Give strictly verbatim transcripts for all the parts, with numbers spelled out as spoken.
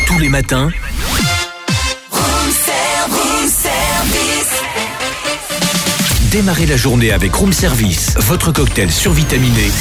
Tous les matins, Room service, service. démarrez la journée avec Room Service, votre cocktail survitaminé,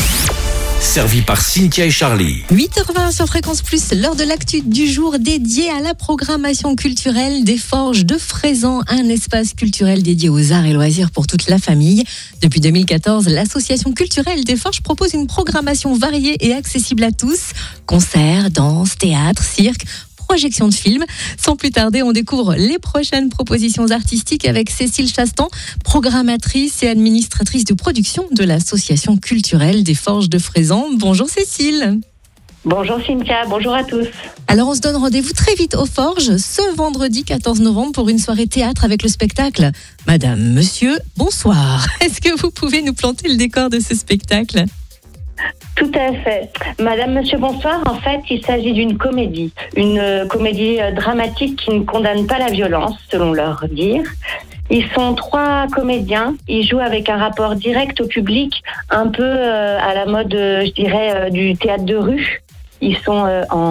servi par Cynthia et Charlie. huit heures vingt sur Fréquence Plus, l'heure de l'actu du jour dédiée à la programmation culturelle des Forges de Frézan, un espace culturel dédié aux arts et loisirs pour toute la famille. Depuis deux mille quatorze, l'association culturelle des Forges propose une programmation variée et accessible à tous. Concerts, danse, théâtre, cirque, projection de films. Sans plus tarder, on découvre les prochaines propositions artistiques avec Cécile Chastan, programmatrice et administratrice de production de l'association culturelle des Forges de Frézan. Bonjour Cécile. Bonjour Cynthia, bonjour à tous. Alors on se donne rendez-vous très vite aux Forges ce vendredi quatorze novembre pour une soirée théâtre avec le spectacle Madame, Monsieur, bonsoir. Est-ce que vous pouvez nous planter le décor de ce spectacle ? Tout à fait. Madame, Monsieur, bonsoir. En fait, il s'agit d'une comédie. Une euh, comédie euh, dramatique qui ne condamne pas la violence, selon leur dire. Ils sont trois comédiens. Ils jouent avec un rapport direct au public, un peu euh, à la mode, euh, je dirais, euh, du théâtre de rue. Ils sont euh, en,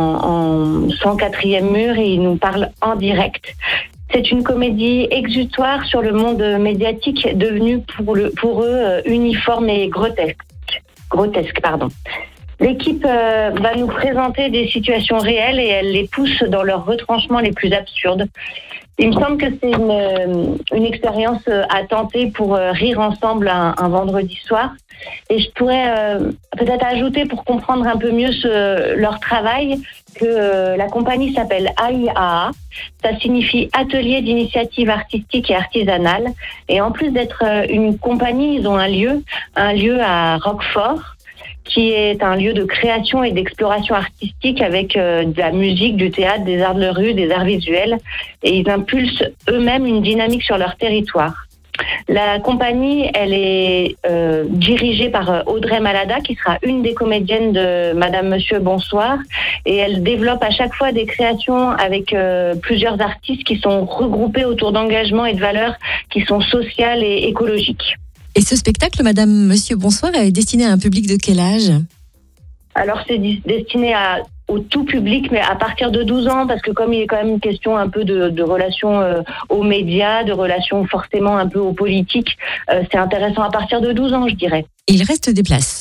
en cent quatrième mur et ils nous parlent en direct. C'est une comédie exutoire sur le monde médiatique devenu pour, le, pour eux euh, uniforme et grotesque. grotesque, pardon. L'équipe euh, va nous présenter des situations réelles et elle les pousse dans leurs retranchements les plus absurdes. Il me semble que c'est une, une expérience à tenter pour euh, rire ensemble un, un vendredi soir. Et je pourrais euh, peut-être ajouter, pour comprendre un peu mieux ce, leur travail, que euh, la compagnie s'appelle A I A A. Ça signifie Atelier d'initiative artistique et artisanale. Et en plus d'être euh, une compagnie, ils ont un lieu, un lieu à Roquefort, qui est un lieu de création et d'exploration artistique avec euh, de la musique, du théâtre, des arts de la rue, des arts visuels. Et ils impulsent eux-mêmes une dynamique sur leur territoire. La compagnie, elle est euh, dirigée par Audrey Malada, qui sera une des comédiennes de Madame, Monsieur, bonsoir. Et elle développe à chaque fois des créations avec euh, plusieurs artistes qui sont regroupés autour d'engagements et de valeurs qui sont sociales et écologiques. Et ce spectacle, Madame, Monsieur, bonsoir, est destiné à un public de quel âge ? Alors, c'est destiné à, au tout public, mais à partir de douze ans, parce que comme il est quand même une question un peu de, de relation euh, aux médias, de relation forcément un peu aux politiques, euh, c'est intéressant à partir de douze ans, je dirais. Il reste des places.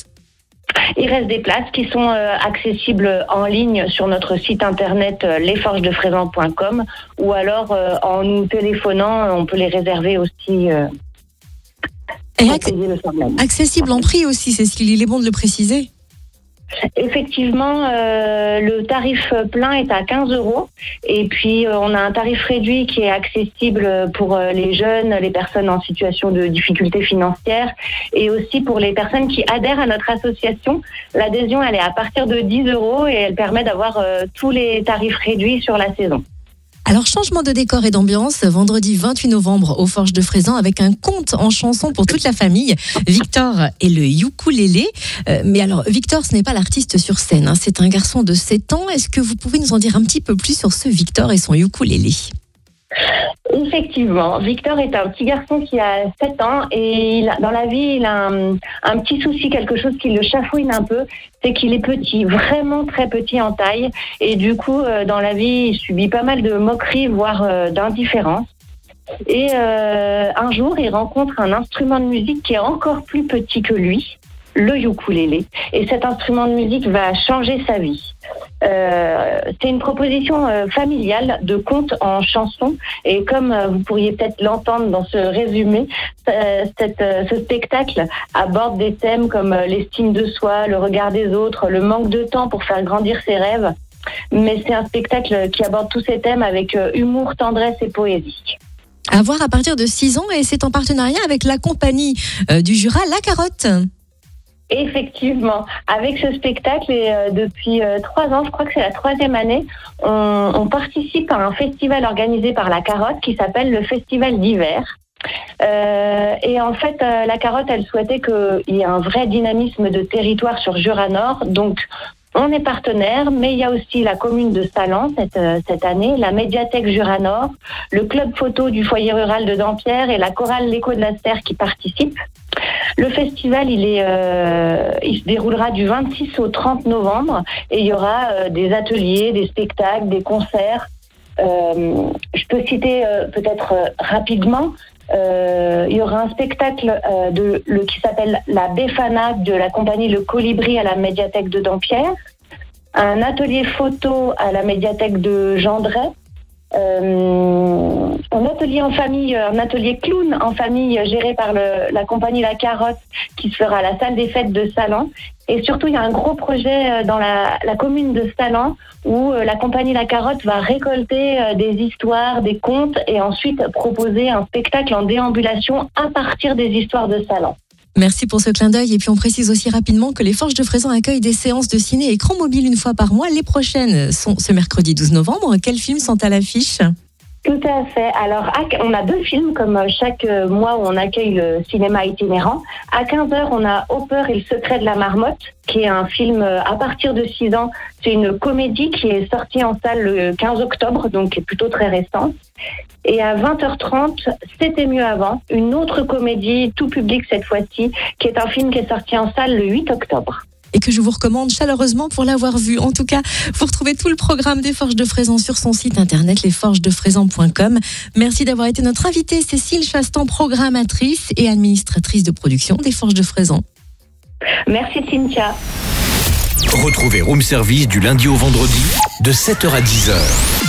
Il reste des places qui sont euh, accessibles en ligne sur notre site internet euh, les forges de frézan point com ou alors euh, en nous téléphonant, on peut les réserver aussi. Euh, Et ac- accessible en prix aussi, Cécile, il est bon de le préciser. Effectivement, euh, le tarif plein est à quinze euros et puis euh, on a un tarif réduit qui est accessible pour euh, les jeunes, les personnes en situation de difficulté financière et aussi pour les personnes qui adhèrent à notre association. L'adhésion, elle est à partir de dix euros et elle permet d'avoir euh, tous les tarifs réduits sur la saison. Alors, changement de décor et d'ambiance, vendredi vingt-huit novembre aux Forges de Frézan avec un conte en chanson pour toute la famille, Victor et le ukulélé. Euh, mais alors, Victor, ce n'est pas l'artiste sur scène, hein, c'est un garçon de sept ans. Est-ce que vous pouvez nous en dire un petit peu plus sur ce Victor et son ukulélé ? Effectivement, Victor est un petit garçon qui a sept ans et il a, dans la vie, il a un, un petit souci, quelque chose qui le chafouine un peu, c'est qu'il est petit, vraiment très petit en taille et du coup, euh, dans la vie, il subit pas mal de moqueries, voire euh, d'indifférence. Et euh, un jour, il rencontre un instrument de musique qui est encore plus petit que lui, le ukulélé. Et cet instrument de musique va changer sa vie. Euh, c'est une proposition euh, familiale de conte en chanson. Et comme euh, vous pourriez peut-être l'entendre dans ce résumé, euh, cette, euh, ce spectacle aborde des thèmes comme euh, l'estime de soi, le regard des autres, le manque de temps pour faire grandir ses rêves. Mais c'est un spectacle qui aborde tous ces thèmes avec euh, humour, tendresse et poésie. À voir à partir de six ans et c'est en partenariat avec la compagnie euh, du Jura La Carotte. Effectivement, avec ce spectacle et euh, depuis euh, trois ans, je crois que c'est la troisième année, on, on participe à un festival organisé par La Carotte qui s'appelle le Festival d'hiver. Euh, et en fait, euh, La Carotte, elle souhaitait qu'il y ait un vrai dynamisme de territoire sur Jura Nord. Donc, on est partenaire, mais il y a aussi la commune de Salans cette, euh, cette année, la médiathèque Jura Nord, le club photo du foyer rural de Dampierre et la chorale L'Écho de la Serre qui participent. Le festival, il, est, euh, il se déroulera du vingt-six au trente novembre et il y aura euh, des ateliers, des spectacles, des concerts. Euh, je peux citer euh, peut-être euh, rapidement, euh, il y aura un spectacle euh, de, le, qui s'appelle La Befana de la compagnie Le Colibri à la médiathèque de Dampierre, un atelier photo à la médiathèque de Gendray, Euh, un atelier en famille, un atelier clown en famille géré par le, la compagnie La Carotte qui se fera à la salle des fêtes de Salans. Et surtout, il y a un gros projet dans la, la commune de Salans où la compagnie La Carotte va récolter des histoires, des contes et ensuite proposer un spectacle en déambulation à partir des histoires de Salans. Merci pour ce clin d'œil. Et puis on précise aussi rapidement que les Forges de Fraisan accueillent des séances de ciné écran mobile une fois par mois. Les prochaines sont ce mercredi douze novembre. Quels films sont à l'affiche ? Tout à fait. Alors, on a deux films comme chaque mois où on accueille le cinéma itinérant. À quinze heures, on a Hopper et le secret de la marmotte, qui est un film à partir de six ans. C'est une comédie qui est sortie en salle le quinze octobre, donc qui est plutôt très récente. Et à vingt heures trente, C'était mieux avant, une autre comédie tout public cette fois-ci, qui est un film qui est sorti en salle le huit octobre. Et que je vous recommande chaleureusement pour l'avoir vu. En tout cas, vous retrouvez tout le programme des Forges de Fraisan sur son site internet les forges de fraisan point com. Merci d'avoir été notre invitée, Cécile Chastan, programmatrice et administratrice de production des Forges de Fraisan. Merci Cynthia. Retrouvez Room Service du lundi au vendredi de sept heures à dix heures.